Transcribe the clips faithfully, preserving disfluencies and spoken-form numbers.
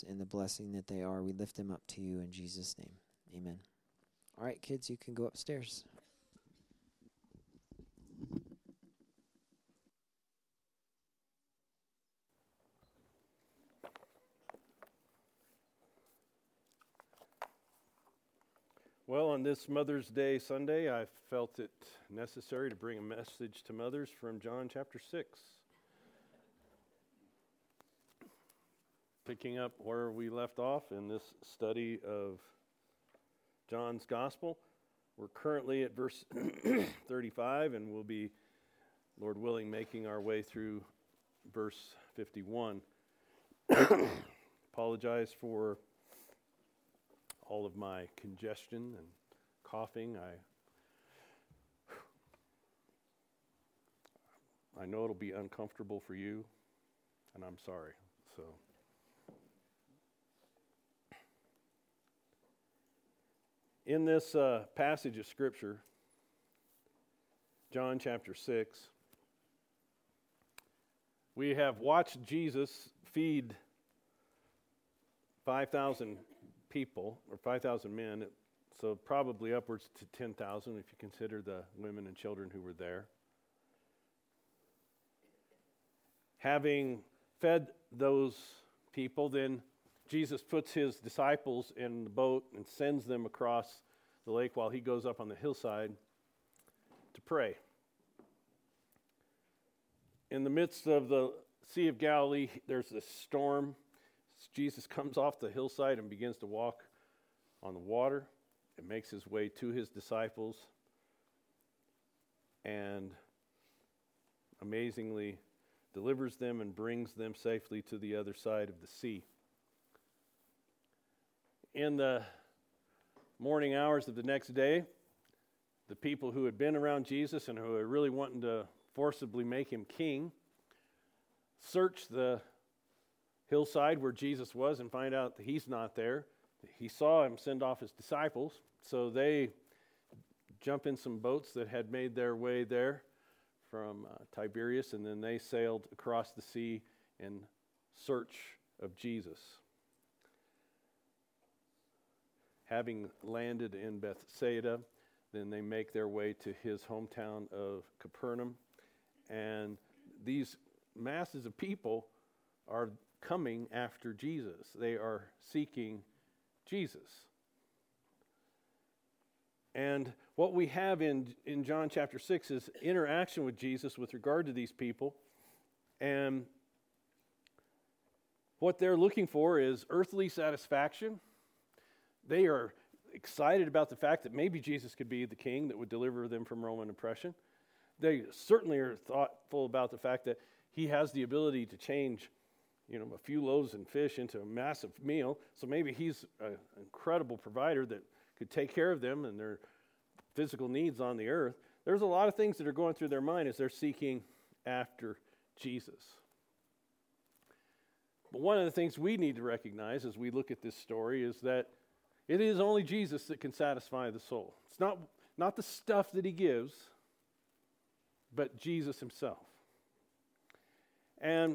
and the blessing that they are. We lift them up to you in Jesus' name. Amen. All right, kids, you can go upstairs. Well, on this Mother's Day Sunday, I felt it necessary to bring a message to mothers from John chapter six. Picking up where we left off in this study of John's Gospel, we're currently at verse thirty-five, and we'll be, Lord willing, making our way through verse fifty-one. Apologize for all of my congestion and coughing. I I know it'll be uncomfortable for you, and I'm sorry. So, in this uh, passage of Scripture, John chapter six, we have watched Jesus feed five thousand people, or five thousand men, so probably upwards to ten thousand if you consider the women and children who were there. Having fed those people, then Jesus puts his disciples in the boat and sends them across the lake while he goes up on the hillside to pray. In the midst of the Sea of Galilee, there's this storm. Jesus comes off the hillside and begins to walk on the water and makes his way to his disciples and amazingly delivers them and brings them safely to the other side of the sea. In the morning hours of the next day, the people who had been around Jesus and who were really wanting to forcibly make him king search the hillside where Jesus was and find out that he's not there. He saw him send off his disciples, so they jump in some boats that had made their way there from uh, Tiberias, and then they sailed across the sea in search of Jesus. Having landed in Bethsaida, then they make their way to his hometown of Capernaum, and these masses of people are coming after Jesus. They are seeking Jesus. And what we have in, in John chapter six is interaction with Jesus with regard to these people. And what they're looking for is earthly satisfaction. They are excited about the fact that maybe Jesus could be the king that would deliver them from Roman oppression. They certainly are thoughtful about the fact that he has the ability to change, you know, a few loaves and fish into a massive meal. So maybe he's an incredible provider that could take care of them and their physical needs on the earth. There's a lot of things that are going through their mind as they're seeking after Jesus. But one of the things we need to recognize as we look at this story is that it is only Jesus that can satisfy the soul. It's not, not the stuff that he gives, but Jesus himself. And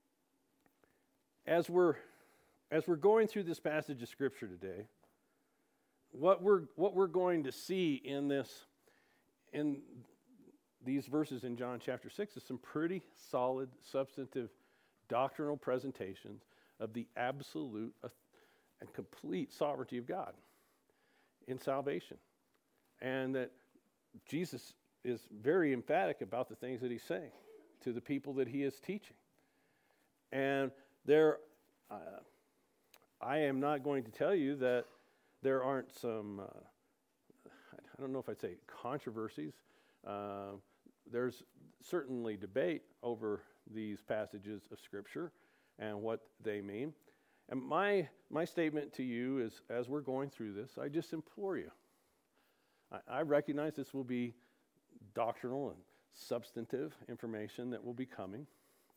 as we're as we're going through this passage of Scripture today, what we're what we're going to see in this in these verses in John chapter six is some pretty solid, substantive, doctrinal presentations of the absolute and complete sovereignty of God in salvation, and that Jesus is very emphatic about the things that he's saying to the people that he is teaching. And there, uh, I am not going to tell you that there aren't some, uh, I don't know if I'd say controversies. Uh, there's certainly debate over these passages of Scripture and what they mean. And my my statement to you is, as we're going through this, I just implore you. I, I recognize this will be doctrinal and substantive information that will be coming.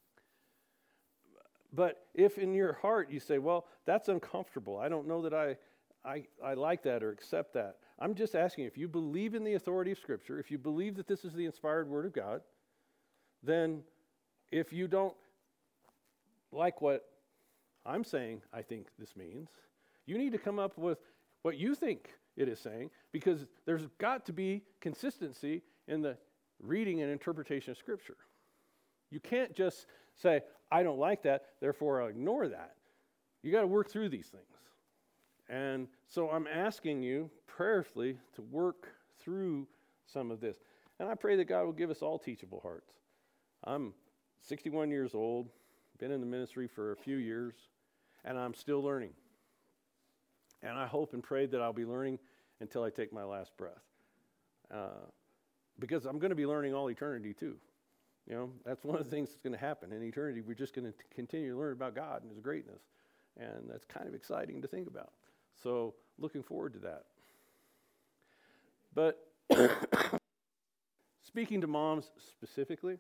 But if in your heart you say, well, that's uncomfortable, I don't know that I, I, I like that or accept that. I'm just asking, if you believe in the authority of Scripture, if you believe that this is the inspired Word of God, then if you don't like what I'm saying I think this means. You need to come up with what you think it is saying, because there's got to be consistency in the reading and interpretation of Scripture. You can't just say, I don't like that, therefore I'll ignore that. You got to work through these things. And so I'm asking you prayerfully to work through some of this. And I pray that God will give us all teachable hearts. I'm sixty-one years old, been in the ministry for a few years, and I'm still learning. And I hope and pray that I'll be learning until I take my last breath. Uh, because I'm going to be learning all eternity too. You know, that's one of the things that's going to happen. In eternity, we're just going to continue to learn about God and His greatness. And that's kind of exciting to think about. So, looking forward to that. But speaking to moms specifically,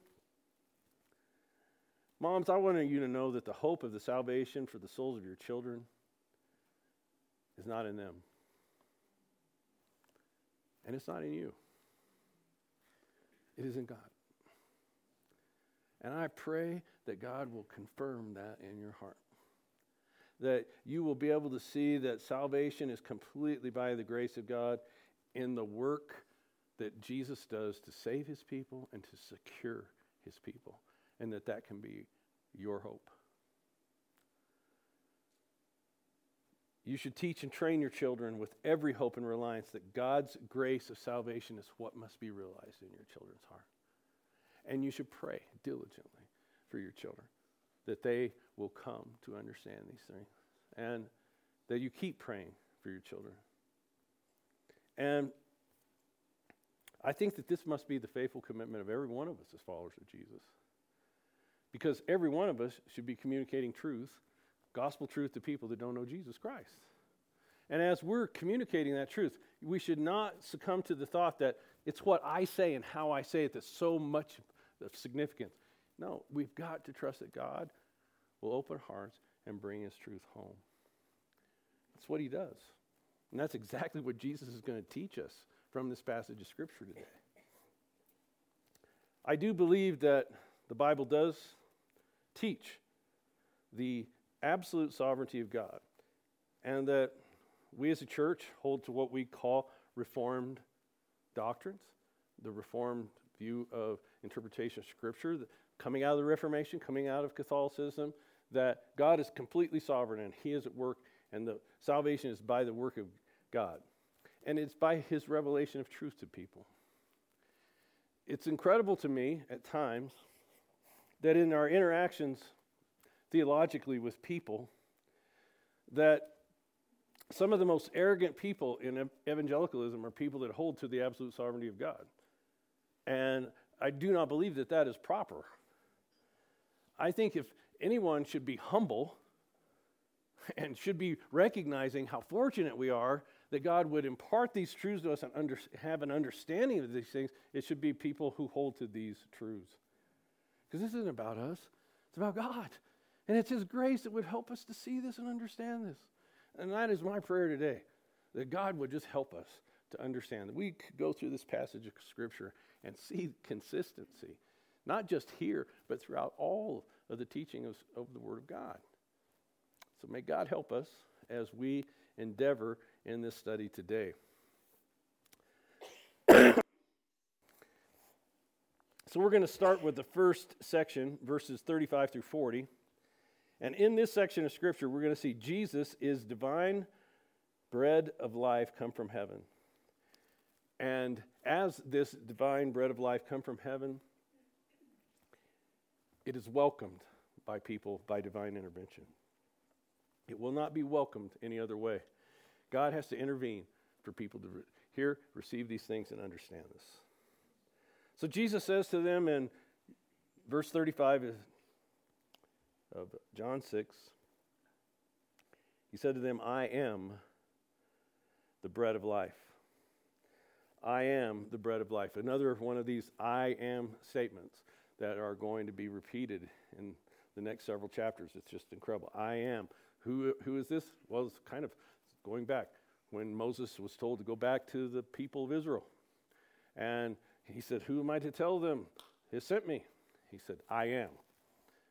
moms, I want you to know that the hope of the salvation for the souls of your children is not in them. And it's not in you. It is in God. And I pray that God will confirm that in your heart. That you will be able to see that salvation is completely by the grace of God in the work that Jesus does to save His people and to secure His people. And that that can be your hope. You should teach and train your children with every hope and reliance that God's grace of salvation is what must be realized in your children's heart. And you should pray diligently for your children that they will come to understand these things. And that you keep praying for your children. And I think that this must be the faithful commitment of every one of us as followers of Jesus. Because every one of us should be communicating truth, gospel truth to people that don't know Jesus Christ. And as we're communicating that truth, we should not succumb to the thought that it's what I say and how I say it that's so much of significance. No, we've got to trust that God will open hearts and bring His truth home. That's what He does. And that's exactly what Jesus is going to teach us from this passage of Scripture today. I do believe that the Bible does teach the absolute sovereignty of God, and that we as a church hold to what we call Reformed doctrines, the Reformed view of interpretation of Scripture, the, coming out of the Reformation, coming out of Catholicism, that God is completely sovereign and He is at work, and the salvation is by the work of God. And it's by His revelation of truth to people. It's incredible to me at times that in our interactions theologically with people, that some of the most arrogant people in evangelicalism are people that hold to the absolute sovereignty of God. And I do not believe that that is proper. I think if anyone should be humble and should be recognizing how fortunate we are that God would impart these truths to us and under, have an understanding of these things, it should be people who hold to these truths. Because this isn't about us, it's about God. And it's His grace that would help us to see this and understand this. And that is my prayer today, that God would just help us to understand that we could go through this passage of Scripture and see consistency, not just here, but throughout all of the teaching of, of the Word of God. So may God help us as we endeavor in this study today. So we're going to start with the first section, verses thirty-five through forty. And in this section of Scripture, we're going to see Jesus is divine bread of life come from heaven. And as this divine bread of life come from heaven, it is welcomed by people by divine intervention. It will not be welcomed any other way. God has to intervene for people to re- hear, receive these things, and understand this. So Jesus says to them in verse thirty-five of John six, He said to them, I am the bread of life. I am the bread of life. Another one of these I am statements that are going to be repeated in the next several chapters. It's just incredible. I am. Who, who is this? Well, it's kind of going back when Moses was told to go back to the people of Israel. And he said, who am I to tell them? He sent me. He said, I am.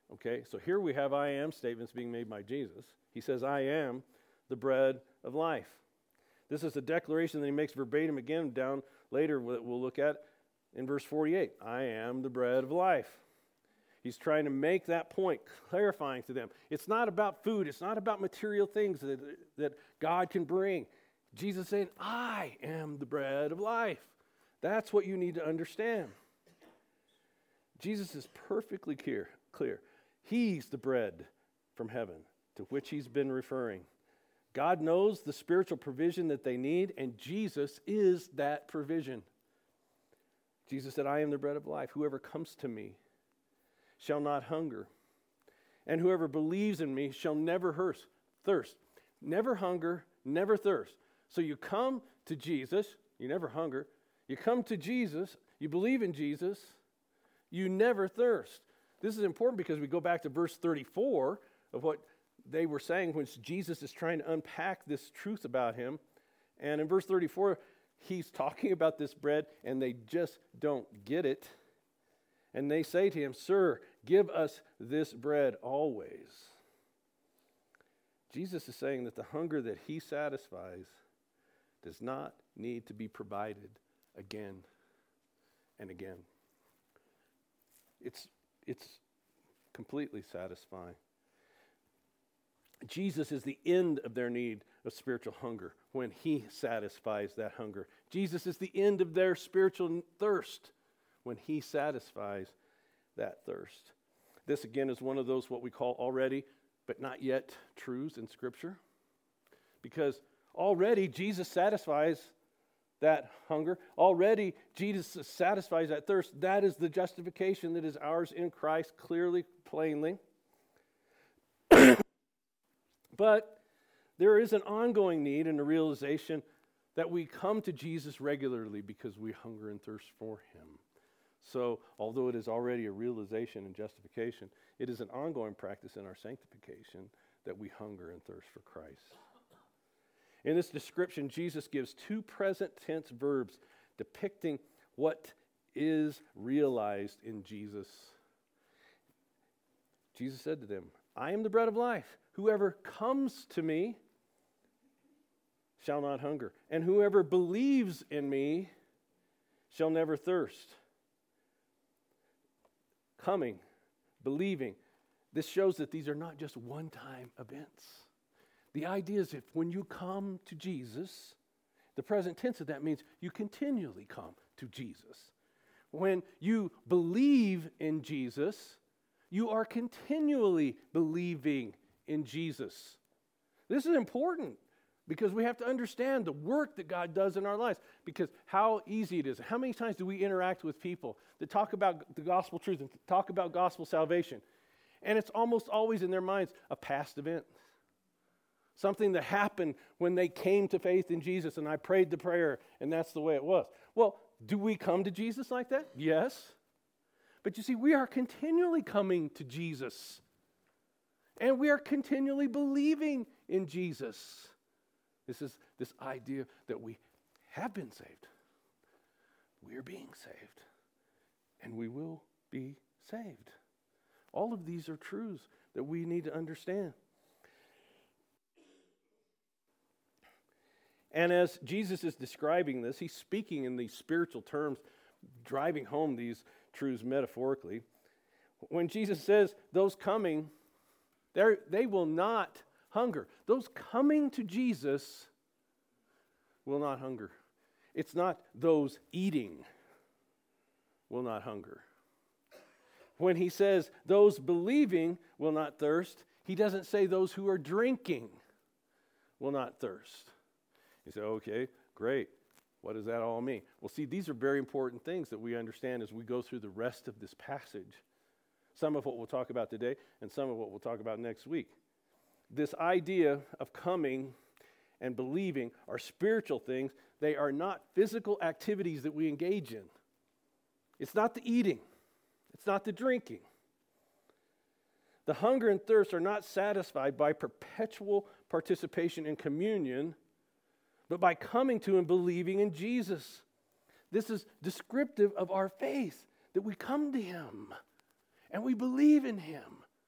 Okay, so here we have I am statements being made by Jesus. He says, I am the bread of life. This is a declaration that he makes verbatim again down later, we'll look at in verse forty-eight. I am the bread of life. He's trying to make that point, clarifying to them. It's not about food. It's not about material things that, that God can bring. Jesus saying, I am the bread of life. That's what you need to understand. Jesus is perfectly clear. clear. He's the bread from heaven to which he's been referring. God knows the spiritual provision that they need, and Jesus is that provision. Jesus said, I am the bread of life. Whoever comes to me shall not hunger, and whoever believes in me shall never thirst. Never hunger, never thirst. So you come to Jesus, you never hunger. You come to Jesus, you believe in Jesus, you never thirst. This is important because we go back to verse thirty-four of what they were saying when Jesus is trying to unpack this truth about him. And in verse thirty-four, he's talking about this bread, and they just don't get it. And they say to him, Sir, give us this bread always. Jesus is saying that the hunger that he satisfies does not need to be provided again and again. It's, it's completely satisfying. Jesus is the end of their need of spiritual hunger when he satisfies that hunger. Jesus is the end of their spiritual thirst when he satisfies that thirst. This again is one of those what we call already but not yet truths in Scripture. Because already Jesus satisfies that hunger. Already Jesus satisfies that thirst. That is the justification that is ours in Christ, clearly, plainly. But there is an ongoing need and a realization that we come to Jesus regularly because we hunger and thirst for him. So, although it is already a realization and justification, it is an ongoing practice in our sanctification that we hunger and thirst for Christ. In this description, Jesus gives two present tense verbs depicting what is realized in Jesus. Jesus said to them, I am the bread of life. Whoever comes to me shall not hunger, and whoever believes in me shall never thirst. Coming, believing. This shows that these are not just one-time events. The idea is if when you come to Jesus, the present tense of that means you continually come to Jesus. When you believe in Jesus, you are continually believing in Jesus. This is important because we have to understand the work that God does in our lives, because how easy it is. How many times do we interact with people that talk about the gospel truth and talk about gospel salvation? And it's almost always in their minds a past event. Something that happened when they came to faith in Jesus and I prayed the prayer and that's the way it was. Well, do we come to Jesus like that? Yes. But you see, we are continually coming to Jesus. And we are continually believing in Jesus. This is this idea that we have been saved. We are being saved. And we will be saved. All of these are truths that we need to understand. And as Jesus is describing this, he's speaking in these spiritual terms, driving home these truths metaphorically. When Jesus says, those coming, they will not hunger. Those coming to Jesus will not hunger. It's not those eating will not hunger. When he says those believing will not thirst, he doesn't say those who are drinking will not thirst. You say, okay, great. What does that all mean? Well, see, these are very important things that we understand as we go through the rest of this passage. Some of what we'll talk about today and some of what we'll talk about next week. This idea of coming and believing are spiritual things. They are not physical activities that we engage in. It's not the eating. It's not the drinking. The hunger and thirst are not satisfied by perpetual participation in communion, but by coming to and believing in Jesus. This is descriptive of our faith, that we come to him and we believe in him.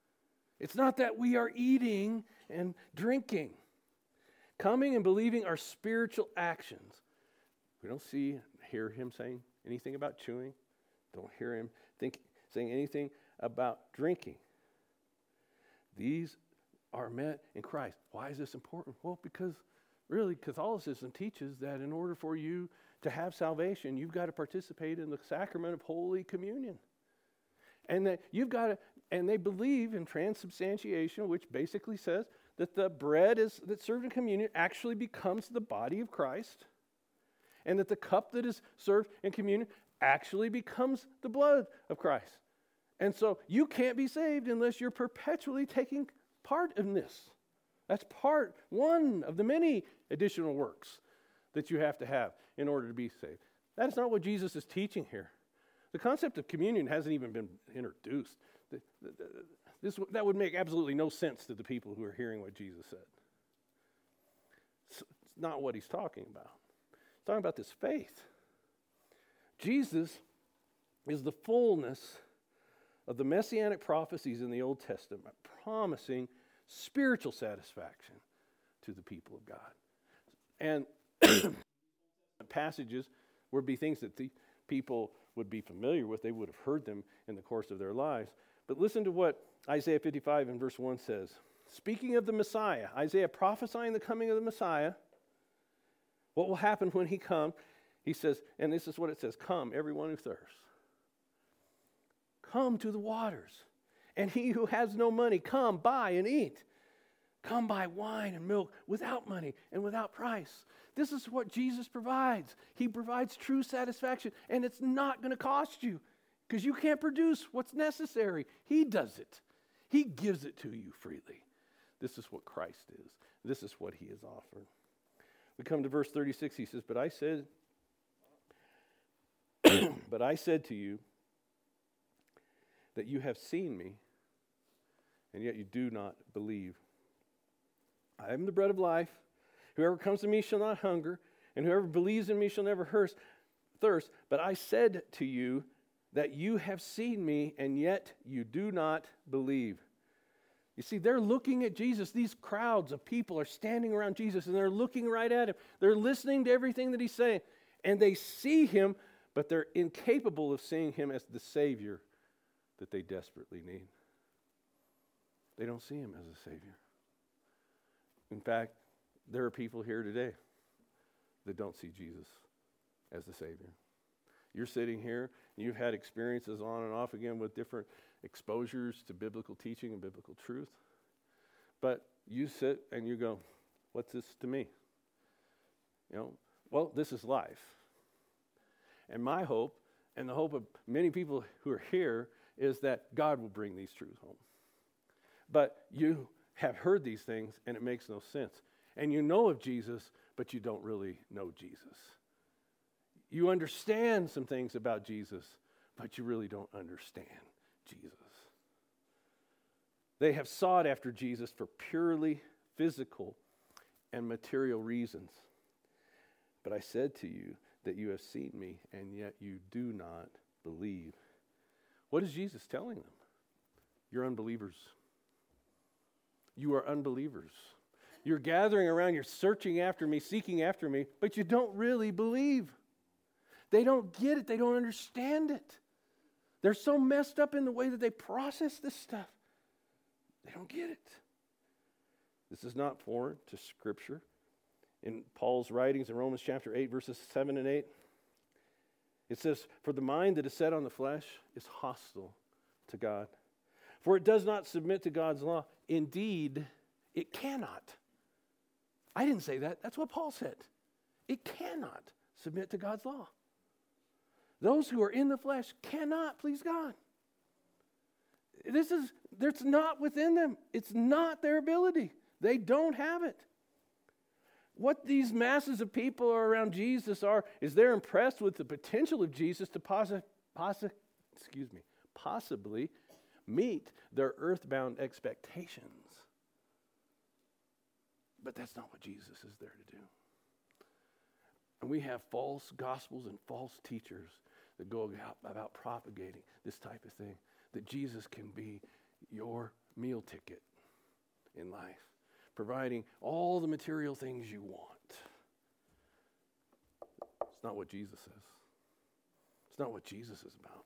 It's not that we are eating and drinking. Coming and believing are spiritual actions. We don't see, hear him saying anything about chewing. Don't hear him think, saying anything about drinking. These are met in Christ. Why is this important? Well, because really Catholicism teaches that in order for you to have salvation, you've got to participate in the sacrament of Holy Communion. And that you've got to, and they believe in transubstantiation, which basically says that the bread is that's served in communion actually becomes the body of Christ, and that the cup that is served in communion actually becomes the blood of Christ. And so you can't be saved unless you're perpetually taking part in this. That's part one of the many additional works that you have to have in order to be saved. That's not what Jesus is teaching here. The concept of communion hasn't even been introduced. The, the, the, this, that would make absolutely no sense to the people who are hearing what Jesus said. It's, it's not what he's talking about. He's talking about this faith. Jesus is the fullness of the messianic prophecies in the Old Testament, promising spiritual satisfaction to the people of God. And passages would be things that the people would be familiar with. They would have heard them in the course of their lives. But listen to what Isaiah fifty-five and verse one says. Speaking of the Messiah, Isaiah prophesying the coming of the Messiah, what will happen when he comes? He says, and this is what it says, come, everyone who thirsts. Come to the waters. And he who has no money, come, buy and eat. Come buy wine and milk without money and without price. This is what Jesus provides. He provides true satisfaction, and it's not going to cost you because you can't produce what's necessary. He does it. He gives it to you freely. This is what Christ is. This is what he has offered. We come to verse thirty-six. He says, but I said, but I said to you that you have seen me, and yet you do not believe. I am the bread of life. Whoever comes to me shall not hunger, and whoever believes in me shall never thirst. But I said to you that you have seen me, and yet you do not believe. You see, they're looking at Jesus. These crowds of people are standing around Jesus, and they're looking right at him. They're listening to everything that he's saying, and they see him, but they're incapable of seeing him as the Savior that they desperately need. They don't see him as a Savior. In fact, there are people here today that don't see Jesus as the Savior. You're sitting here, and you've had experiences on and off again with different exposures to biblical teaching and biblical truth. But you sit and you go, what's this to me? You know, well, this is life. And my hope, and the hope of many people who are here, is that God will bring these truths home. But you have heard these things, and it makes no sense. And you know of Jesus, but you don't really know Jesus. You understand some things about Jesus, but you really don't understand Jesus. They have sought after Jesus for purely physical and material reasons. But I said to you that you have seen me, and yet you do not believe. What is Jesus telling them? You're unbelievers. You are unbelievers. You're gathering around, you're searching after me, seeking after me, but you don't really believe. They don't get it. They don't understand it. They're so messed up in the way that they process this stuff. They don't get it. This is not foreign to Scripture. In Paul's writings in Romans chapter eight, verses seven and eight, it says, for the mind that is set on the flesh is hostile to God. For it does not submit to God's law. Indeed, it cannot. I didn't say that. That's what Paul said. It cannot submit to God's law. Those who are in the flesh cannot please God. This is, it's not within them. It's not their ability. They don't have it. What these masses of people are around Jesus are, is they're impressed with the potential of Jesus to possi- possi- excuse me, possibly meet their earthbound expectations. But that's not what Jesus is there to do. And we have false gospels and false teachers that go about, about propagating this type of thing, that Jesus can be your meal ticket in life, providing all the material things you want. It's not what Jesus says. It's not what Jesus is about.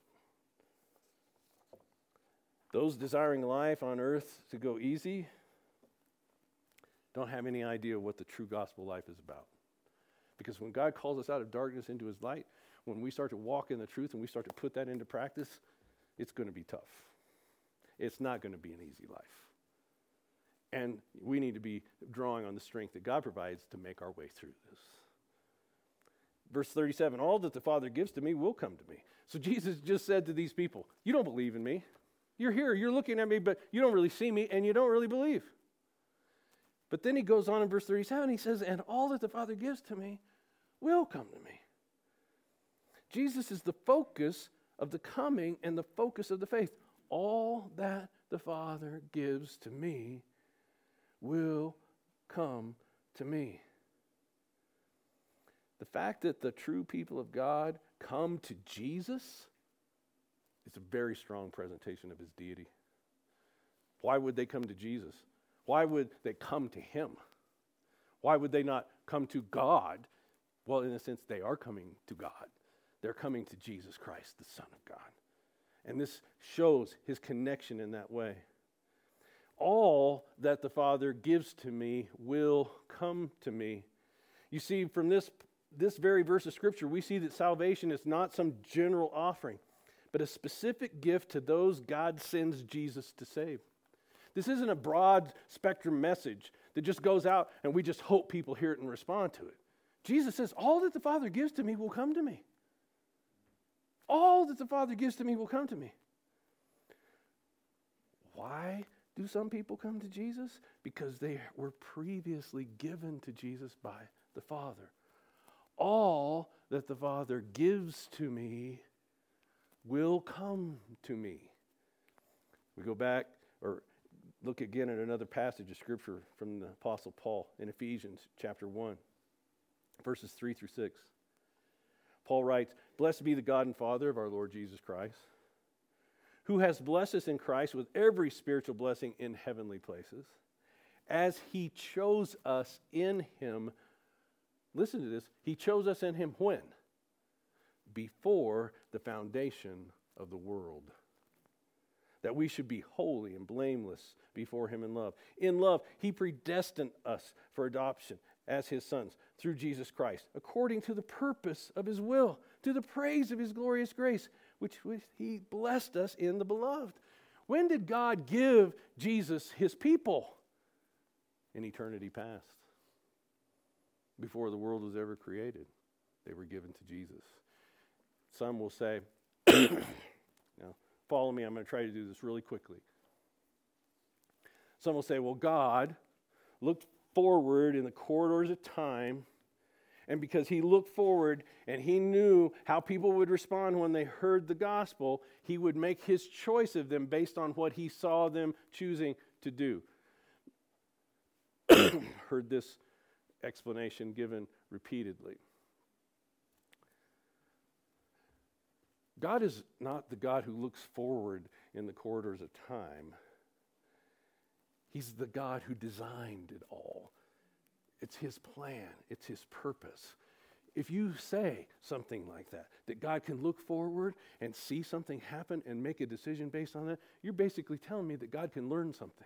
Those desiring life on earth to go easy don't have any idea what the true gospel life is about. Because when God calls us out of darkness into his light, when we start to walk in the truth and we start to put that into practice, it's going to be tough. It's not going to be an easy life. And we need to be drawing on the strength that God provides to make our way through this. Verse thirty-seven, all that the Father gives to me will come to me. So Jesus just said to these people, you don't believe in me. You're here, you're looking at me, but you don't really see me, and you don't really believe. But then he goes on in verse thirty-seven, he says, and all that the Father gives to me will come to me. Jesus is the focus of the coming and the focus of the faith. All that the Father gives to me will come to me. The fact that the true people of God come to Jesus is a very strong presentation of his deity. Why would they come to Jesus? Why would they come to him? Why would they not come to God? Well, in a sense, they are coming to God. They're coming to Jesus Christ, the Son of God. And this shows his connection in that way. All that the Father gives to me will come to me. You see, from this, this very verse of Scripture, we see that salvation is not some general offering, but a specific gift to those God sends Jesus to save. This isn't a broad spectrum message that just goes out and we just hope people hear it and respond to it. Jesus says, all that the Father gives to me will come to me. All that the Father gives to me will come to me. Why do some people come to Jesus? Because they were previously given to Jesus by the Father. All that the Father gives to me will come to me. We go back, or look again at another passage of Scripture from the Apostle Paul in Ephesians chapter one, verses three through six. Paul writes, blessed be the God and Father of our Lord Jesus Christ, who has blessed us in Christ with every spiritual blessing in heavenly places, as he chose us in him. Listen to this. He chose us in him when? Before the foundation of the world, that we should be holy and blameless before him in love. In love, he predestined us for adoption as his sons through Jesus Christ, according to the purpose of his will, to the praise of his glorious grace, which he blessed us in the beloved. When did God give Jesus his people? In eternity past. Before the world was ever created, they were given to Jesus. Some will say, now, follow me, I'm going to try to do this really quickly. Some will say, well, God looked forward in the corridors of time, and because he looked forward and he knew how people would respond when they heard the gospel, he would make his choice of them based on what he saw them choosing to do. Heard this explanation given repeatedly. God is not the God who looks forward in the corridors of time. He's the God who designed it all. It's his plan. It's his purpose. If you say something like that, that God can look forward and see something happen and make a decision based on that, you're basically telling me that God can learn something.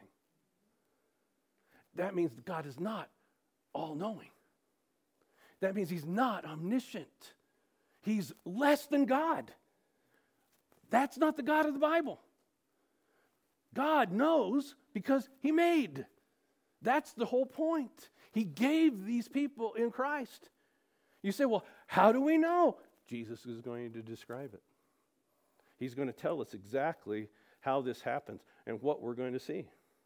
That means that God is not all-knowing. That means he's not omniscient. He's less than God. That's not the God of the Bible. God knows because he made. That's the whole point. He gave these people in Christ. You say, well, how do we know? Jesus is going to describe it. He's going to tell us exactly how this happens and what we're going to see.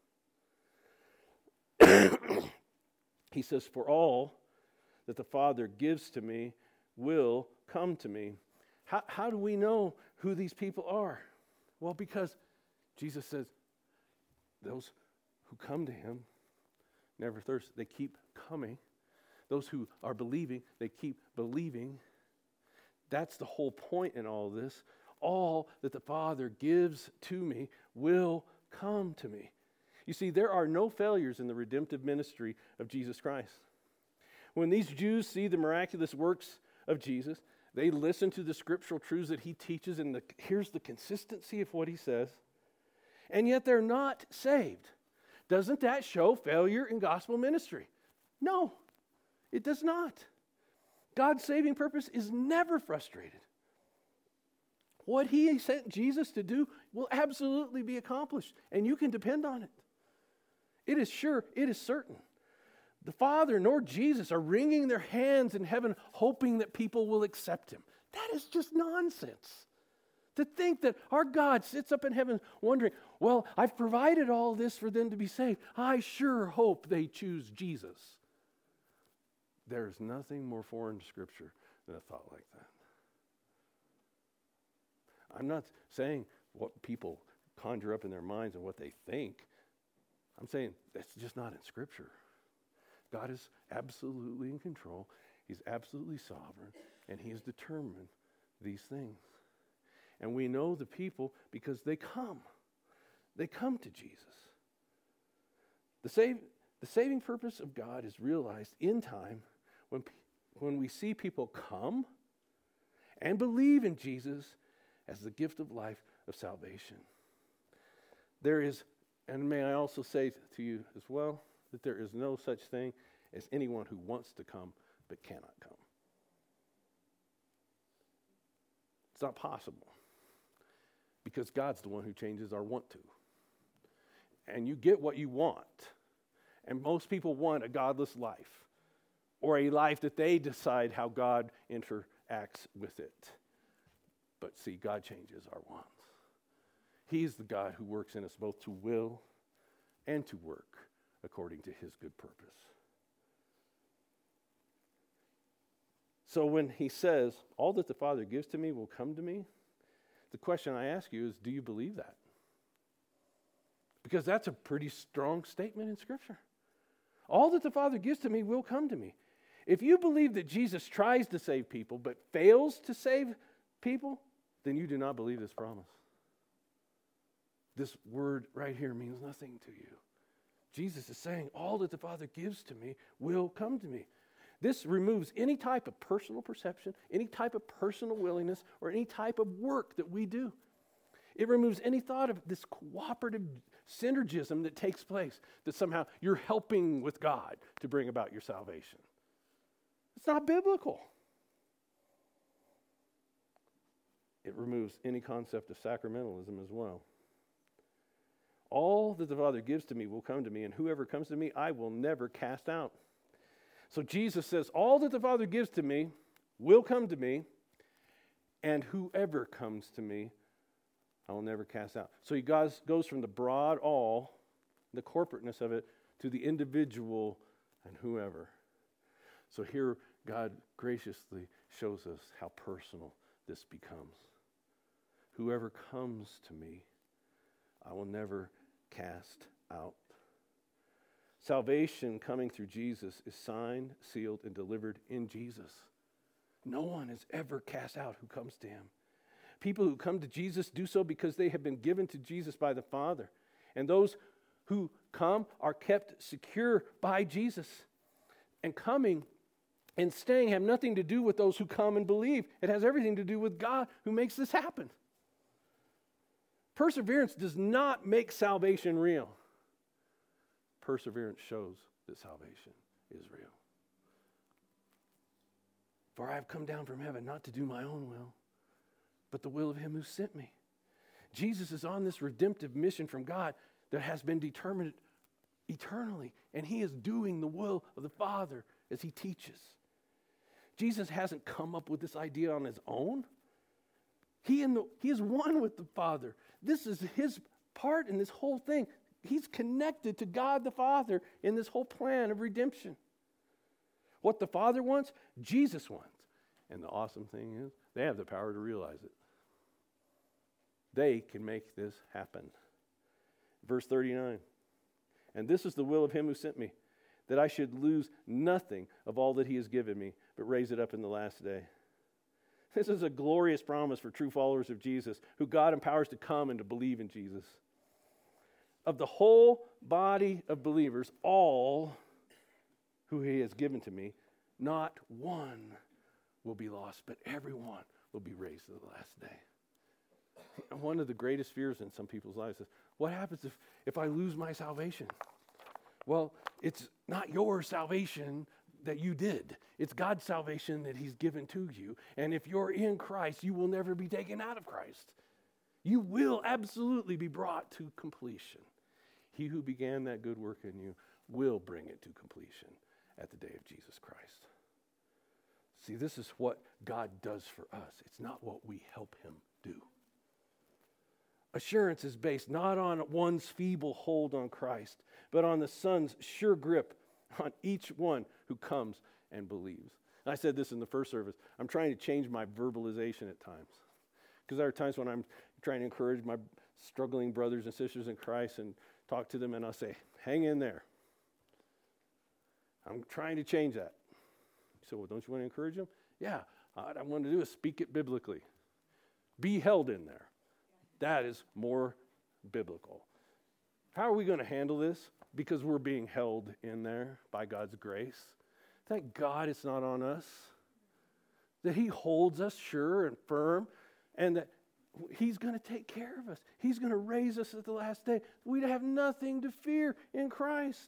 He says, for all that the Father gives to me will come to me. How, how do we know who these people are? Well, because Jesus says, those who come to him never thirst. They keep coming. Those who are believing, they keep believing. That's the whole point in all this. All that the Father gives to me will come to me. You see, there are no failures in the redemptive ministry of Jesus Christ. When these Jews see the miraculous works of Jesus, they listen to the scriptural truths that he teaches, and the, here's the consistency of what he says, and yet they're not saved. Doesn't that show failure in gospel ministry? No, it does not. God's saving purpose is never frustrated. What he sent Jesus to do will absolutely be accomplished, and you can depend on it. It is sure, it is certain. The Father nor Jesus are wringing their hands in heaven hoping that people will accept him. That is just nonsense. To think that our God sits up in heaven wondering, well, I've provided all this for them to be saved. I sure hope they choose Jesus. There's nothing more foreign to Scripture than a thought like that. I'm not saying what people conjure up in their minds and what they think. I'm saying that's just not in Scripture. God is absolutely in control. He's absolutely sovereign, and he has determined these things. And we know the people because they come. They come to Jesus. The, save, the saving purpose of God is realized in time when, when we see people come and believe in Jesus as the gift of life of salvation. There is, and may I also say to you as well, that there is no such thing as anyone who wants to come but cannot come. It's not possible because God's the one who changes our want to. And you get what you want. And most people want a godless life or a life that they decide how God interacts with it. But see, God changes our wants. He's the God who works in us both to will and to work according to his good purpose. So when he says, all that the Father gives to me will come to me, the question I ask you is, do you believe that? Because that's a pretty strong statement in Scripture. All that the Father gives to me will come to me. If you believe that Jesus tries to save people but fails to save people, then you do not believe this promise. This word right here means nothing to you. Jesus is saying, all that the Father gives to me will come to me. This removes any type of personal perception, any type of personal willingness, or any type of work that we do. It removes any thought of this cooperative synergism that takes place, that somehow you're helping with God to bring about your salvation. It's not biblical. It removes any concept of sacramentalism as well. All that the Father gives to me will come to me, and whoever comes to me, I will never cast out. So Jesus says, all that the Father gives to me will come to me, and whoever comes to me, I will never cast out. So he goes, goes from the broad all, the corporateness of it, to the individual and whoever. So here God graciously shows us how personal this becomes. Whoever comes to me, I will never cast out. Salvation coming through Jesus is signed, sealed, and delivered in Jesus. No one is ever cast out who comes to him. People who come to Jesus do so because they have been given to Jesus by the Father. And those who come are kept secure by Jesus. And coming and staying have nothing to do with those who come and believe. It has everything to do with God who makes this happen. Perseverance does not make salvation real. Perseverance shows that salvation is real. For I have come down from heaven not to do my own will, but the will of him who sent me. Jesus is on this redemptive mission from God that has been determined eternally, and he is doing the will of the Father as he teaches. Jesus hasn't come up with this idea on his own. He, and the, he is one with the Father. This is his part in this whole thing. He's connected to God the Father in this whole plan of redemption. What the Father wants, Jesus wants. And the awesome thing is, they have the power to realize it. They can make this happen. Verse thirty-nine. And this is the will of him who sent me, that I should lose nothing of all that he has given me, but raise it up in the last day. This is a glorious promise for true followers of Jesus, who God empowers to come and to believe in Jesus. of the whole body of believers, all who he has given to me, not one will be lost, but everyone will be raised to the last day. One of the greatest fears in some people's lives is, what happens if, if I lose my salvation? Well, it's not your salvation that you did. It's God's salvation that he's given to you. And if you're in Christ, you will never be taken out of Christ. You will absolutely be brought to completion. He who began that good work in you will bring it to completion at the day of Jesus Christ. See, this is what God does for us. It's not what we help him do. Assurance is based not on one's feeble hold on Christ, but on the Son's sure grip on each one who comes and believes. And I said this in the first service. I'm trying to change my verbalization at times. Because there are times when I'm trying to encourage my struggling brothers and sisters in Christ and talk to them, and I'll say, hang in there. I'm trying to change that. So, well, don't you want to encourage them? Yeah, what I want to do is speak it biblically. Be held in there. That is more biblical. How are we going to handle this? Because we're being held in there by God's grace. Thank God it's not on us. That he holds us sure and firm, and that he's going to take care of us. He's going to raise us at the last day. We'd have nothing to fear in Christ.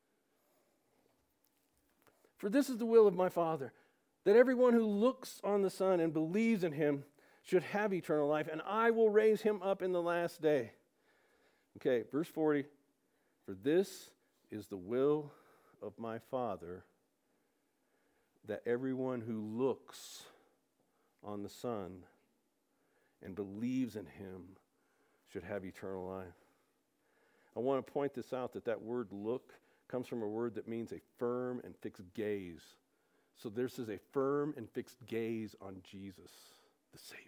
For this is the will of my Father, that everyone who looks on the Son and believes in him should have eternal life, and I will raise him up in the last day. Okay, verse forty. For this is the will of my Father, that everyone who looks on the Son and believes in him should have eternal life. I want to point this out, that that word look comes from a word that means a firm and fixed gaze. So this is a firm and fixed gaze on Jesus, the Savior.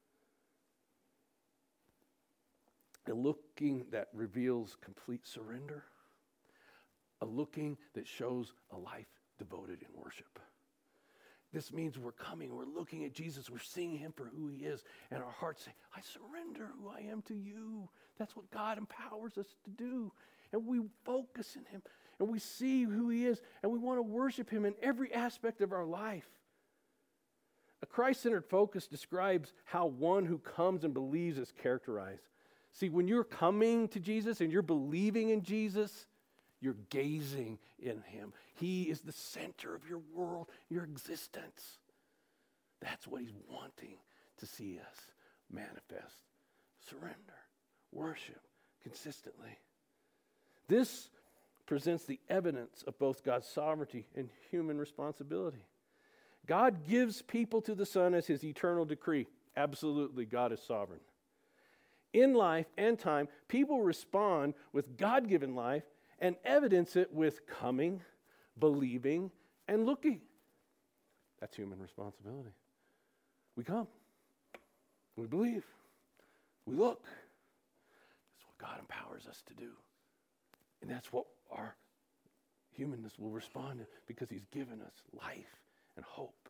A looking that reveals complete surrender. A looking that shows a life devoted in worship. This means we're coming, we're looking at Jesus, we're seeing him for who he is, and our hearts say, I surrender who I am to you. That's what God empowers us to do. And we focus in him, and we see who he is, and we want to worship him in every aspect of our life. A Christ-centered focus describes how one who comes and believes is characterized. See, when you're coming to Jesus and you're believing in Jesus, you're gazing in him. He is the center of your world, your existence. That's what he's wanting to see us manifest. Surrender, worship consistently. This presents the evidence of both God's sovereignty and human responsibility. God gives people to the Son as his eternal decree. Absolutely, God is sovereign. In life and time, people respond with God-given life and evidence it with coming, believing, and looking. That's human responsibility. We come, we believe, we look. That's what God empowers us to do. And that's what our humanness will respond to, because he's given us life and hope.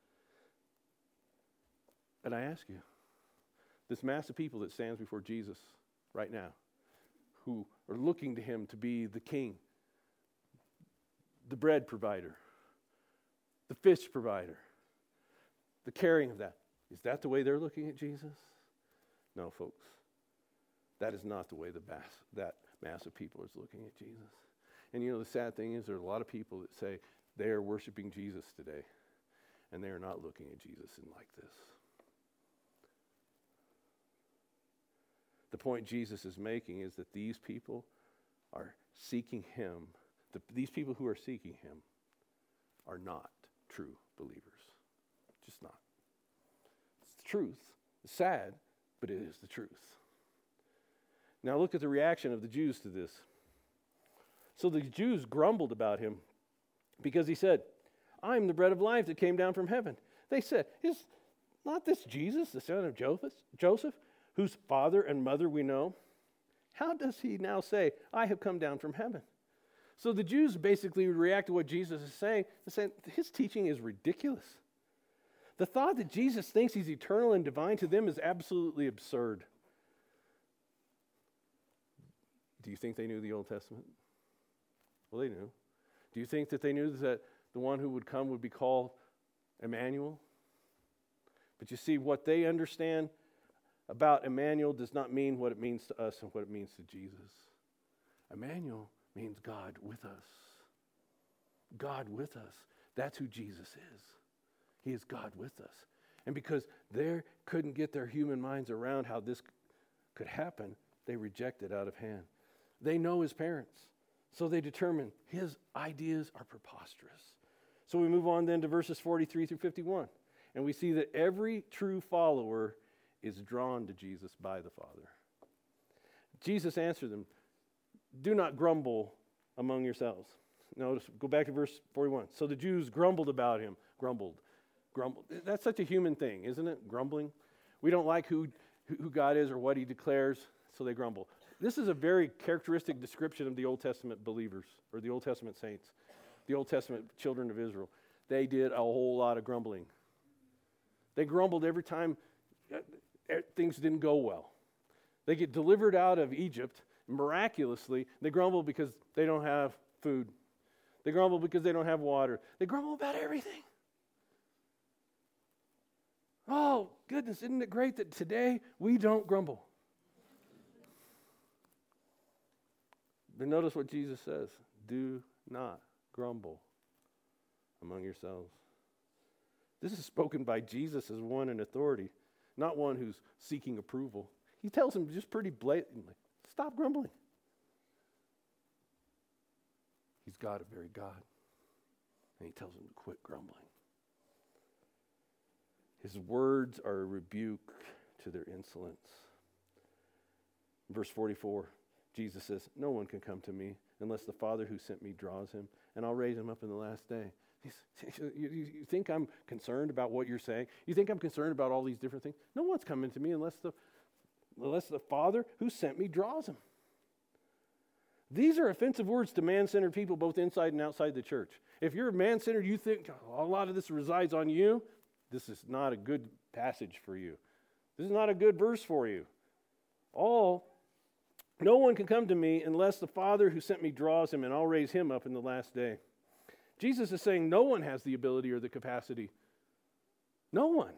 And I ask you, this mass of people that stands before Jesus right now, who are looking to him to be the king, the bread provider, the fish provider, the carrying of that. Is that the way they're looking at Jesus? No, folks. That is not the way the mass, that mass of people is looking at Jesus. And you know, the sad thing is, there are a lot of people that say they are worshiping Jesus today, and they are not looking at Jesus in like this. The point Jesus is making is that these people are seeking him. The, these people who are seeking him are not true believers. Just not. It's the truth. It's sad, but it is the truth. Now look at the reaction of the Jews to this. So the Jews grumbled about him because he said, I'm the bread of life that came down from heaven. They said, is not this Jesus, the son of Joseph, whose father and mother we know? How does he now say, I have come down from heaven? So the Jews basically react to what Jesus is saying and say, his teaching is ridiculous. The thought that Jesus thinks he's eternal and divine to them is absolutely absurd. Do you think they knew the Old Testament? Well, they knew. Do you think that they knew that the one who would come would be called Emmanuel? But you see, what they understand about Emmanuel does not mean what it means to us and what it means to Jesus. Emmanuel means God with us. God with us. That's who Jesus is. He is God with us. And because they couldn't get their human minds around how this could happen, they reject it out of hand. They know his parents, so they determine his ideas are preposterous. So we move on then to verses forty-three through fifty-one. And we see that every true follower is drawn to Jesus by the Father. Jesus answered them, do not grumble among yourselves. Notice, go back to verse forty-one. So the Jews grumbled about him. Grumbled. Grumbled. That's such a human thing, isn't it? Grumbling. We don't like who, who God is or what he declares, so they grumble. This is a very characteristic description of the Old Testament believers, or the Old Testament saints, the Old Testament children of Israel. They did a whole lot of grumbling. They grumbled every time things didn't go well. They get delivered out of Egypt miraculously. They grumble because they don't have food. They grumble because they don't have water. They grumble about everything. Oh, goodness, isn't it great that today we don't grumble? But notice what Jesus says. Do not grumble among yourselves. This is spoken by Jesus as one in authority, not one who's seeking approval. He tells them just pretty blatantly, stop grumbling. He's God, a very God. And he tells them to quit grumbling. His words are a rebuke to their insolence. Verse forty-four, Jesus says, no one can come to me unless the Father who sent me draws him, and I'll raise him up in the last day. He's, you, you think I'm concerned about what you're saying? You think I'm concerned about all these different things? No one's coming to me unless the, unless the Father who sent me draws him. These are offensive words to man-centered people both inside and outside the church. If you're man-centered, you think oh, a lot of this resides on you, this is not a good passage for you. This is not a good verse for you. All, no one can come to me unless the Father who sent me draws him, and I'll raise him up in the last day. Jesus is saying no one has the ability or the capacity. No one.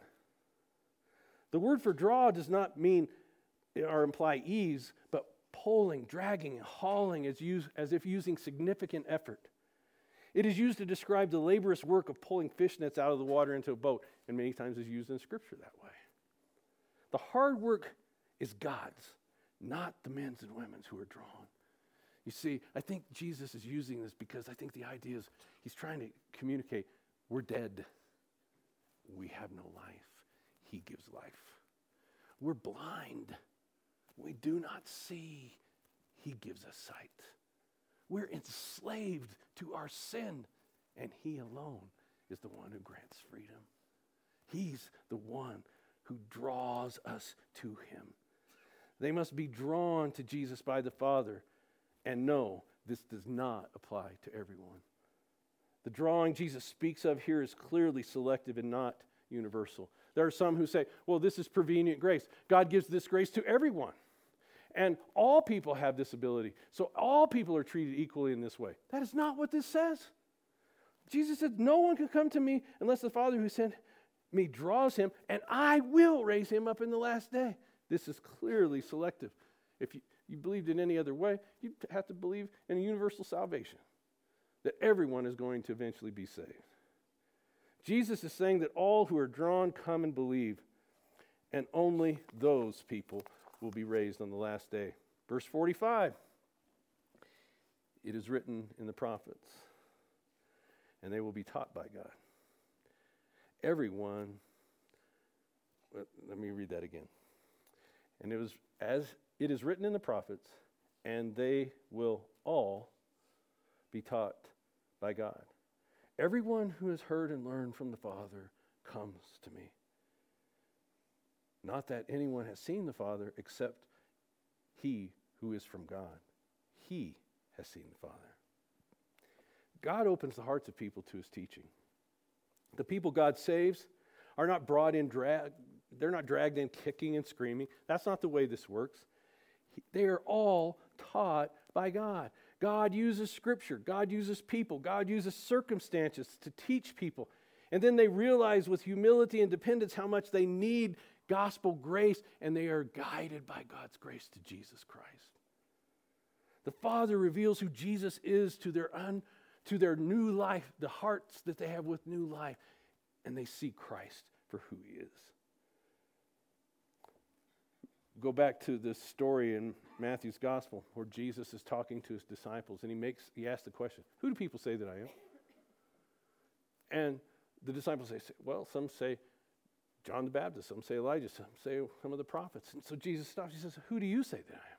The word for draw does not mean or imply ease, but pulling, dragging, and hauling as, use, as if using significant effort. It is used to describe the laborious work of pulling fish nets out of the water into a boat, and many times is used in Scripture that way. The hard work is God's, not the men's and women's who are drawn. You see, I think Jesus is using this because I think the idea is he's trying to communicate, we're dead. We have no life. He gives life. We're blind. We do not see. He gives us sight. We're enslaved to our sin, and he alone is the one who grants freedom. He's the one who draws us to him. They must be drawn to Jesus by the Father. And no, this does not apply to everyone. The drawing Jesus speaks of here is clearly selective and not universal. There are some who say, well, this is prevenient grace. God gives this grace to everyone. And all people have this ability. So all people are treated equally in this way. That is not what this says. Jesus said, no one can come to me unless the Father who sent me draws him, and I will raise him up in the last day. This is clearly selective. If you, you believed in any other way, you'd have to believe in a universal salvation, that everyone is going to eventually be saved. Jesus is saying that all who are drawn come and believe, and only those people will be raised on the last day. Verse forty-five, it is written in the prophets, and they will be taught by God. Everyone, let me read that again. And it was as it is written in the prophets, and they will all be taught by God. Everyone who has heard and learned from the Father comes to me. Not that anyone has seen the Father except he who is from God. He has seen the Father. God opens the hearts of people to his teaching. The people God saves are not brought in drag. They're not dragged in kicking and screaming. That's not the way this works. They are all taught by God. God uses Scripture. God uses people. God uses circumstances to teach people. And then they realize with humility and dependence how much they need gospel grace, and they are guided by God's grace to Jesus Christ. The Father reveals who Jesus is to their un, to their new life, the hearts that they have with new life, and they see Christ for who he is. Go back to this story in Matthew's gospel where Jesus is talking to his disciples, and he makes he asks the question, who do people say that I am? And the disciples say, well, some say John the Baptist, some say Elijah, some say some of the prophets. And so Jesus stops, he says, who do you say that I am?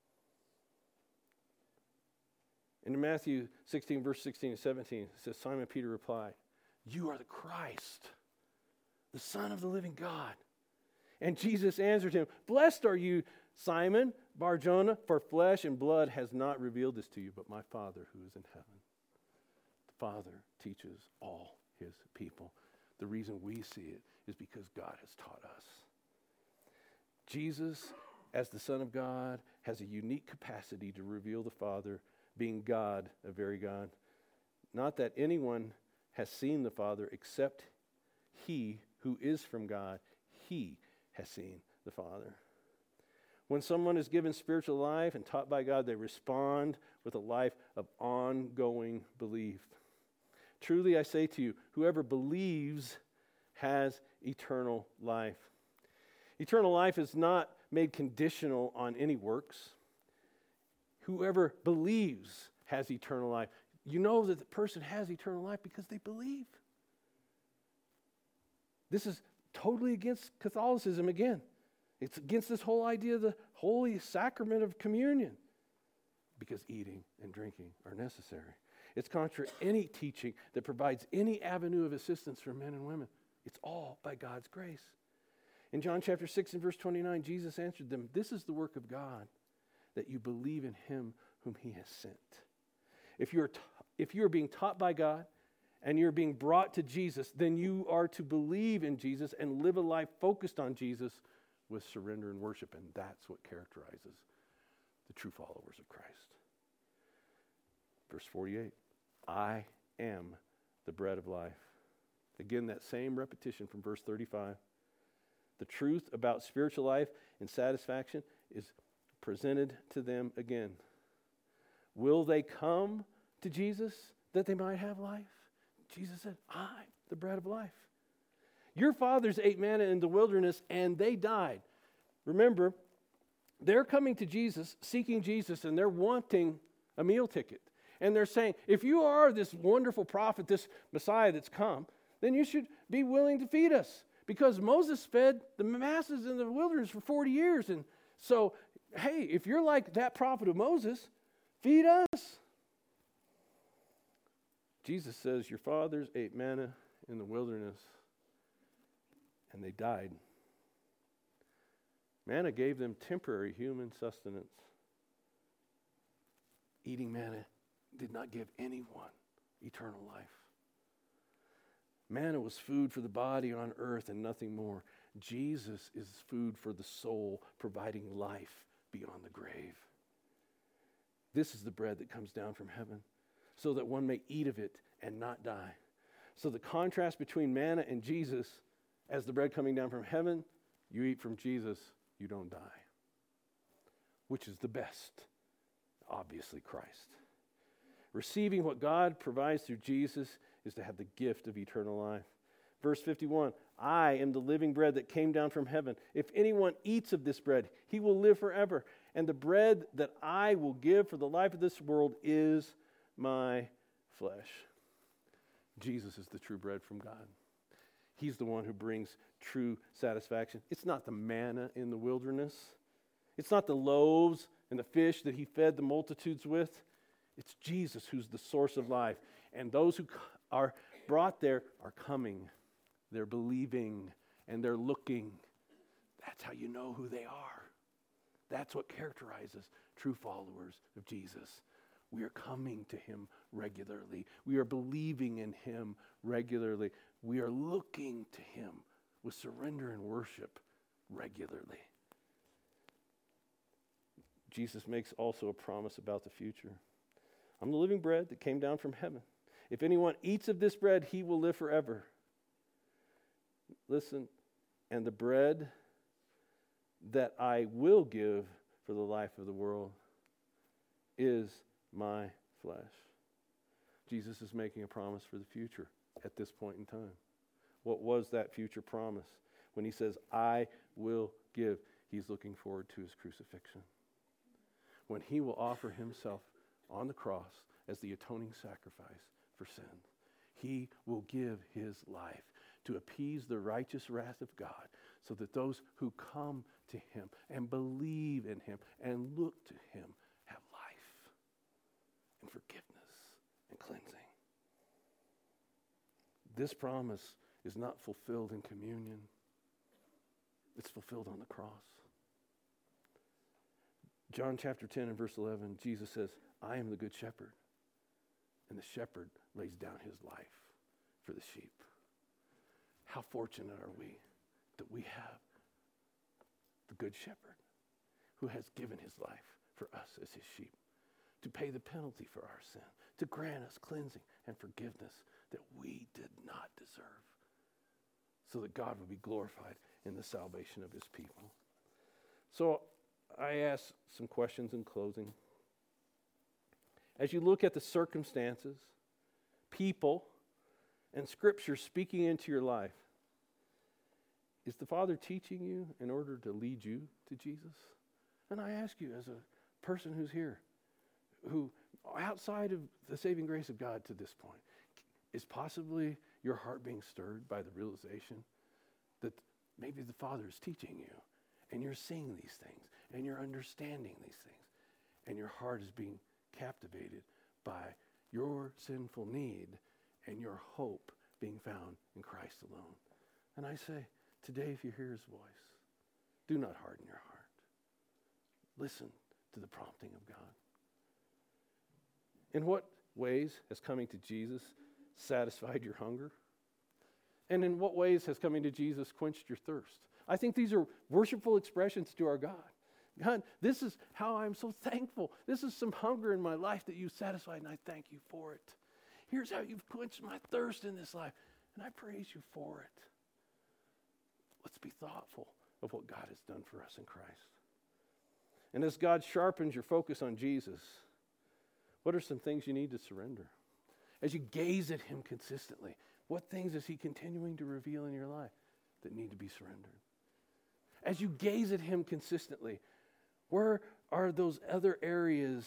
And in Matthew sixteen, verse sixteen and seventeen, it says, Simon Peter replied, you are the Christ, the Son of the living God. And Jesus answered him, blessed are you, Simon Bar-Jonah, for flesh and blood has not revealed this to you, but my Father who is in heaven. The Father teaches all his people. The reason we see it is because God has taught us. Jesus, as the Son of God, has a unique capacity to reveal the Father, being God, a very God. Not that anyone has seen the Father except he who is from God. He has seen the Father. When someone is given spiritual life and taught by God, they respond with a life of ongoing belief. Truly I say to you, whoever believes has eternal life. Eternal life is not made conditional on any works. Whoever believes has eternal life. You know that the person has eternal life because they believe. This is totally against Catholicism again. It's against this whole idea of the holy sacrament of communion because eating and drinking are necessary. It's contrary to any teaching that provides any avenue of assistance for men and women. It's all by God's grace. In John chapter six and verse twenty-nine, Jesus answered them, this is the work of God, that you believe in him whom he has sent. If you're, t- if you're being taught by God and you're being brought to Jesus, then you are to believe in Jesus and live a life focused on Jesus with surrender and worship. And that's what characterizes the true followers of Christ. Verse forty-eight, I am the bread of life. Again, that same repetition from verse thirty-five. The truth about spiritual life and satisfaction is presented to them again. Will they come to Jesus that they might have life? Jesus said, I'm the bread of life. Your fathers ate manna in the wilderness and they died. Remember, they're coming to Jesus, seeking Jesus, and they're wanting a meal ticket. And they're saying, if you are this wonderful prophet, this Messiah that's come, then you should be willing to feed us. Because Moses fed the masses in the wilderness for forty years. And so, hey, if you're like that prophet of Moses, feed us. Jesus says, your fathers ate manna in the wilderness and they died. Manna gave them temporary human sustenance. Eating manna did not give anyone eternal life. Manna was food for the body on earth and nothing more. Jesus is food for the soul, providing life beyond the grave. This is the bread that comes down from heaven, so that one may eat of it and not die. So the contrast between manna and Jesus, as the bread coming down from heaven, you eat from Jesus, you don't die. Which is the best? Obviously Christ. Receiving what God provides through Jesus is to have the gift of eternal life. Verse fifty-one, I am the living bread that came down from heaven. If anyone eats of this bread, he will live forever. And the bread that I will give for the life of this world is my flesh. Jesus is the true bread from God. He's the one who brings true satisfaction. It's not the manna in the wilderness. It's not the loaves and the fish that he fed the multitudes with. It's Jesus who's the source of life. And those who are brought there are coming. They're believing and they're looking. That's how you know who they are. That's what characterizes true followers of Jesus. We are coming to him regularly. We are believing in him regularly. We are looking to him with surrender and worship regularly. Jesus makes also a promise about the future. I'm the living bread that came down from heaven. If anyone eats of this bread, he will live forever. Listen, and the bread that I will give for the life of the world is my flesh. Jesus is making a promise for the future at this point in time. What was that future promise? When he says, I will give, he's looking forward to his crucifixion. When he will offer himself on the cross as the atoning sacrifice for sin. He will give his life to appease the righteous wrath of God so that those who come to him and believe in him and look to him have life and forgiveness and cleansing. This promise is not fulfilled in communion. It's fulfilled on the cross. John chapter ten and verse eleven, Jesus says, I am the good shepherd, and the shepherd lays down his life for the sheep. How fortunate are we that we have the good shepherd who has given his life for us as his sheep, to pay the penalty for our sin, to grant us cleansing and forgiveness that we did not deserve, so that God would be glorified in the salvation of his people. So I ask some questions in closing. As you look at the circumstances, people, and Scripture speaking into your life, is the Father teaching you in order to lead you to Jesus? And I ask you, as a person who's here, who outside of the saving grace of God to this point, is possibly your heart being stirred by the realization that maybe the Father is teaching you, and you're seeing these things, and you're understanding these things, and your heart is being captivated by your sinful need and your hope being found in Christ alone. And I say, today, if you hear his voice, do not harden your heart. Listen to the prompting of God. In what ways has coming to Jesus satisfied your hunger? And in what ways has coming to Jesus quenched your thirst? I think these are worshipful expressions to our God. God, this is how I'm so thankful. This is some hunger in my life that you satisfied, and I thank you for it. Here's how you've quenched my thirst in this life, and I praise you for it. Let's be thoughtful of what God has done for us in Christ. And as God sharpens your focus on Jesus, what are some things you need to surrender? As you gaze at him consistently, what things is he continuing to reveal in your life that need to be surrendered? As you gaze at him consistently, where are those other areas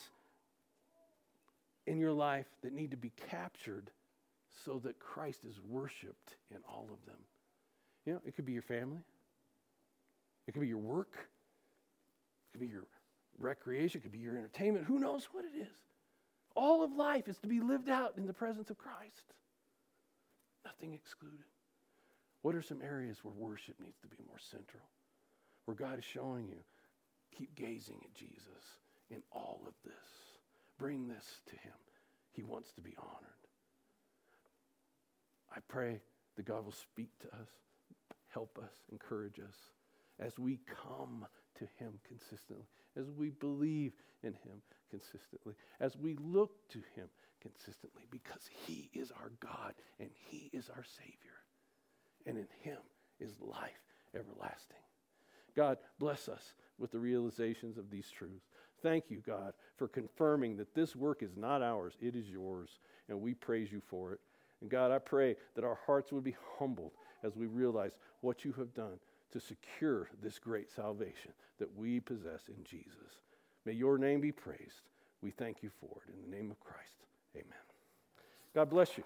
in your life that need to be captured so that Christ is worshiped in all of them? You know, it could be your family. It could be your work. It could be your recreation. It could be your entertainment. Who knows what it is? All of life is to be lived out in the presence of Christ. Nothing excluded. What are some areas where worship needs to be more central? Where God is showing you, keep gazing at Jesus in all of this. Bring this to him. He wants to be honored. I pray that God will speak to us, help us, encourage us as we come to him consistently, as we believe in him consistently, as we look to him consistently, because he is our God and he is our Savior. And in him is life everlasting. God, bless us with the realizations of these truths. Thank you, God, for confirming that this work is not ours, it is yours, and we praise you for it. And God, I pray that our hearts would be humbled as we realize what you have done to secure this great salvation that we possess in Jesus. May your name be praised. We thank you for it. In the name of Christ, amen. God bless you.